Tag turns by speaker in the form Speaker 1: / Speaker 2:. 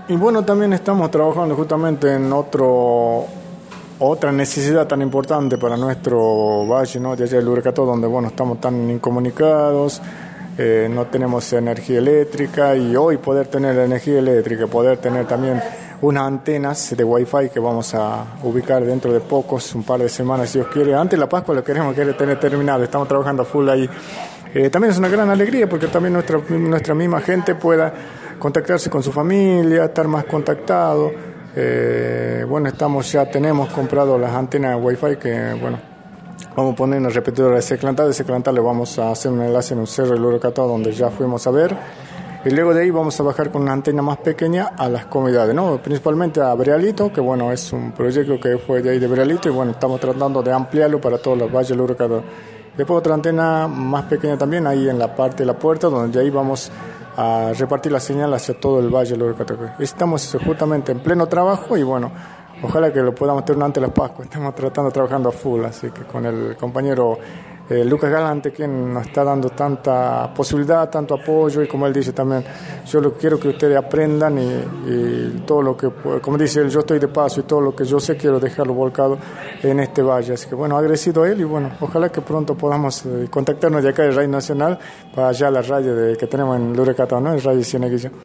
Speaker 1: Y bueno, también estamos trabajando justamente en otra necesidad tan importante para nuestro valle, ¿no? De allá del Uracató, donde bueno, estamos tan incomunicados, no tenemos energía eléctrica, y hoy poder tener energía eléctrica, poder tener también unas antenas de Wi-Fi que vamos a ubicar dentro de un par de semanas, si Dios quiere. Antes de la Pascua lo queremos tener terminado, estamos trabajando a full ahí. También es una gran alegría porque también nuestra misma gente pueda contactarse con su familia, estar más contactado. Bueno, tenemos comprado las antenas Wi-Fi que, bueno, vamos a poner en el repetidor de Seclantal. De Seclantal le vamos a hacer un enlace en un cerro del Uracató donde ya fuimos a ver. Y luego de ahí vamos a bajar con una antena más pequeña a las comunidades, ¿no? Principalmente a Brealito, que bueno, es un proyecto que fue de ahí de Brealito, y bueno, estamos tratando de ampliarlo para todos los valles del Uracató. Después otra antena más pequeña también ahí en la parte de la puerta, donde ahí vamos a repartir la señal hacia todo el valle del Uracató. Estamos justamente en pleno trabajo y bueno, ojalá que lo podamos tener antes de la Pascua. Estamos trabajando a full, así que con el compañero Lucas Galante, quien nos está dando tanta posibilidad, tanto apoyo, y como él dice también, quiero que ustedes aprendan y todo lo que, como dice él, yo estoy de paso y todo lo que yo sé quiero dejarlo volcado en este valle. Así que bueno, agradecido a él y bueno, ojalá que pronto podamos contactarnos de acá de Radio Nacional para allá la radio que tenemos en Uracató, ¿no? El Radio Cieneguilla.